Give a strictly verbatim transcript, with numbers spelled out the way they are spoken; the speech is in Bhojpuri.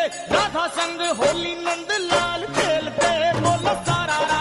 राधा संग होली नंद लाल खेलते, बोलो सारा